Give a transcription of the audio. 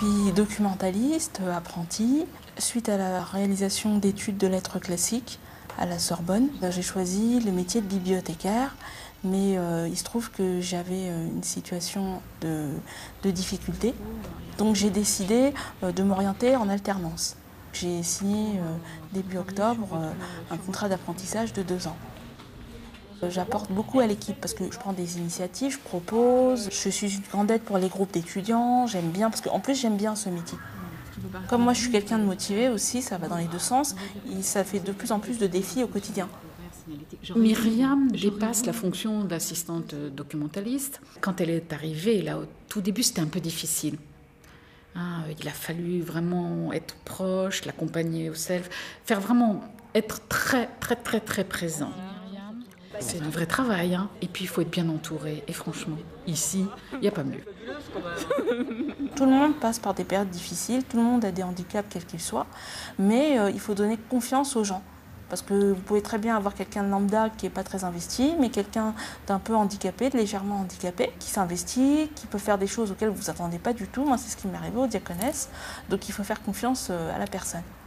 suis documentaliste, apprentie. Suite à la réalisation d'études de lettres classiques à la Sorbonne, j'ai choisi le métier de bibliothécaire, mais il se trouve que j'avais une situation de difficulté. Donc j'ai décidé de m'orienter en alternance. J'ai signé début octobre un contrat d'apprentissage de 2 ans. J'apporte beaucoup à l'équipe parce que je prends des initiatives, je propose, je suis une grande aide pour les groupes d'étudiants, j'aime bien, parce qu'en plus j'aime bien ce métier. Comme moi je suis quelqu'un de motivé aussi, ça va dans les deux sens, et ça fait de plus en plus de défis au quotidien. Myriam dépasse la fonction d'assistante documentaliste. Quand elle est arrivée, là, au tout début, c'était un peu difficile. Il a fallu vraiment être proche, l'accompagner au self, faire vraiment être très, très, très, très présent. C'est un vrai travail, hein. Et puis il faut être bien entouré. Et franchement, ici, il n'y a pas mieux. Tout le monde passe par des périodes difficiles, tout le monde a des handicaps quels qu'ils soient, mais il faut donner confiance aux gens. Parce que vous pouvez très bien avoir quelqu'un de lambda qui n'est pas très investi, mais quelqu'un d'un peu handicapé, de légèrement handicapé, qui s'investit, qui peut faire des choses auxquelles vous ne vous attendez pas du tout. Moi, c'est ce qui m'est arrivé aux diaconesses. Donc il faut faire confiance à la personne.